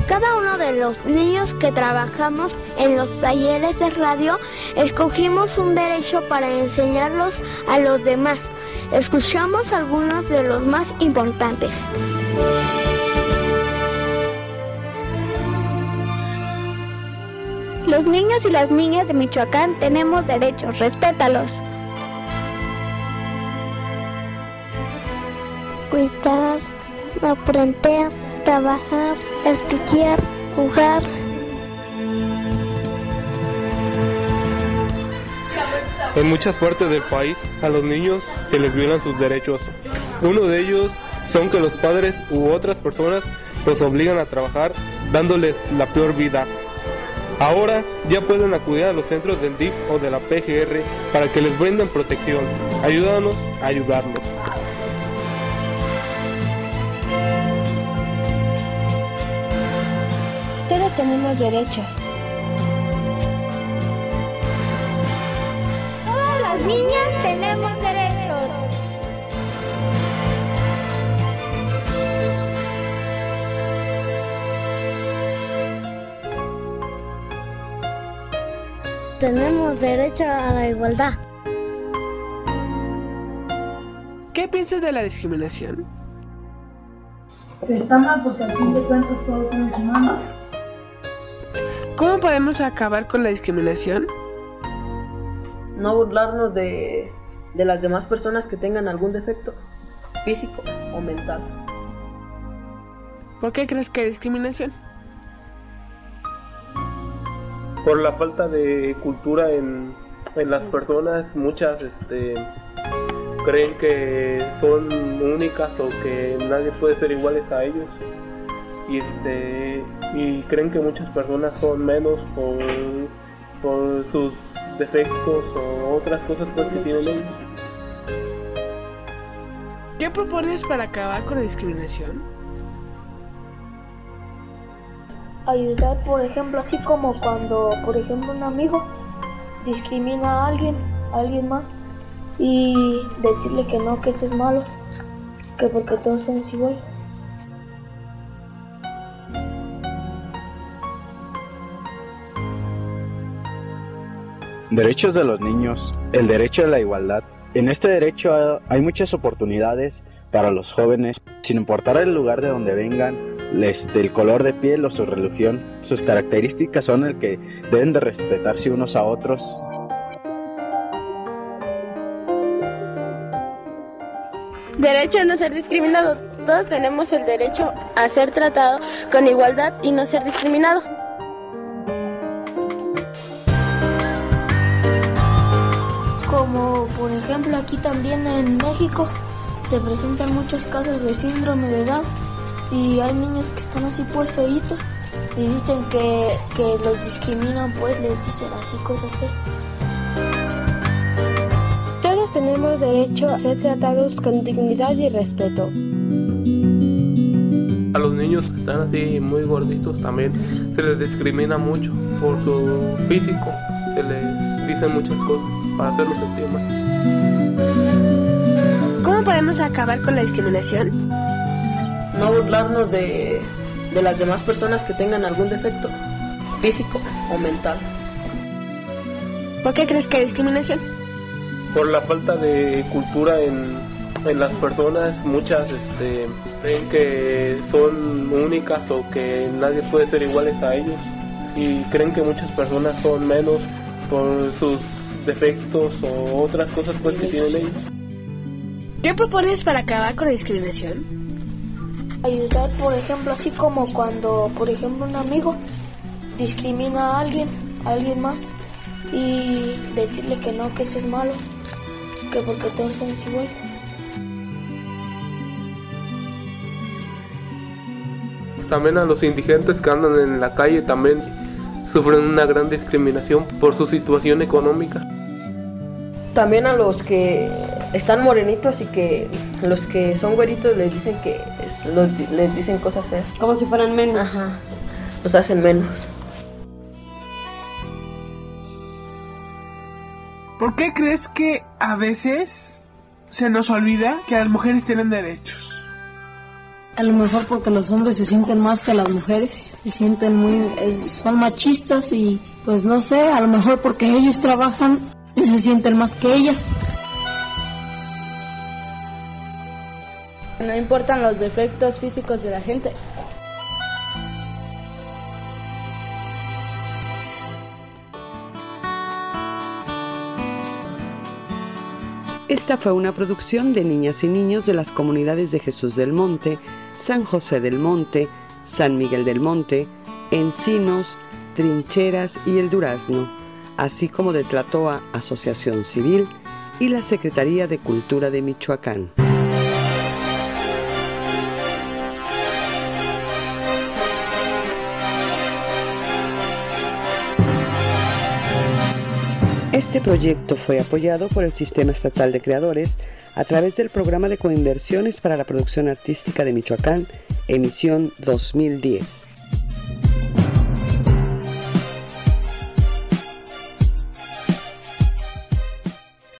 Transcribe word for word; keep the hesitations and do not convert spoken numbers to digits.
Cada uno de los niños que trabajamos en los talleres de radio escogimos un derecho para enseñarlos a los demás. Escuchamos algunos de los más importantes. Los niños y las niñas de Michoacán tenemos derechos, respétalos. Cuidar, aprender, trabajar, estudiar, jugar. En muchas partes del país a los niños se les violan sus derechos. Uno de ellos son que los padres u otras personas los obligan a trabajar dándoles la peor vida. Ahora ya pueden acudir a los centros del D I F o de la P G R para que les brinden protección. Ayúdanos a ayudarlos. Todos tenemos derechos. Todas las niñas tenemos derechos. Tenemos derecho a la igualdad. ¿Qué piensas de la discriminación? Está mal porque al fin de cuentas todos somos humanos. ¿Cómo podemos acabar con la discriminación? No burlarnos de, de las demás personas que tengan algún defecto físico o mental. ¿Por qué crees que hay discriminación? Por la falta de cultura en, en las personas, muchas este, creen que son únicas o que nadie puede ser iguales a ellos. Y este y creen que muchas personas son menos por, por sus defectos o otras cosas pues, que tienen ellos. ¿Qué propones para acabar con la discriminación? Ayudar, por ejemplo, así como cuando, por ejemplo, un amigo discrimina a alguien, a alguien más, y decirle que no, que eso es malo, que porque todos somos iguales. Derechos de los niños, el derecho a la igualdad. En este derecho hay muchas oportunidades para los jóvenes, sin importar el lugar de donde vengan, les, del color de piel o su religión. Sus características son el que deben de respetarse unos a otros. Derecho a no ser discriminado. Todos tenemos el derecho a ser tratado con igualdad y no ser discriminado. Como por ejemplo aquí también en México se presentan muchos casos de síndrome de Down y hay niños que están así pues feitos y dicen que, que los discriminan, pues les dicen así cosas feas. Todos tenemos derecho a ser tratados con dignidad y respeto. A los niños que están así muy gorditos también se les discrimina mucho por su físico, se les dicen muchas cosas para hacerlos sentir mal. ¿Cómo podemos acabar con la discriminación? No burlarnos de, de las demás personas que tengan algún defecto físico o mental. ¿Por qué crees que hay discriminación? Por la falta de cultura en, en las personas, muchas este, creen que son únicas o que nadie puede ser iguales a ellos y creen que muchas personas son menos por sus defectos o otras cosas pues, que tienen ellos. ¿Qué propones para acabar con la discriminación? Ayudar, por ejemplo, así como cuando, por ejemplo, un amigo discrimina a alguien, a alguien más, y decirle que no, que eso es malo, que porque todos somos iguales. También a los indigentes que andan en la calle también sufren una gran discriminación por su situación económica. También a los que están morenitos y que los que son güeritos les dicen que es, los, les dicen cosas feas. Como si fueran menos. Ajá, los hacen menos. ¿Por qué crees que a veces se nos olvida que las mujeres tienen derechos? A lo mejor porque los hombres se sienten más que las mujeres, se sienten muy, es, son machistas y pues no sé, a lo mejor porque ellos trabajan y se sienten más que ellas. No importan los defectos físicos de la gente. Esta fue una producción de niñas y niños de las comunidades de Jesús del Monte, San José del Monte, San Miguel del Monte, Encinos, Trincheras y El Durazno, así como de Tlatoa Asociación Civil y la Secretaría de Cultura de Michoacán. Este proyecto fue apoyado por el Sistema Estatal de Creadores a través del Programa de Coinversiones para la Producción Artística de Michoacán, emisión dos mil diez.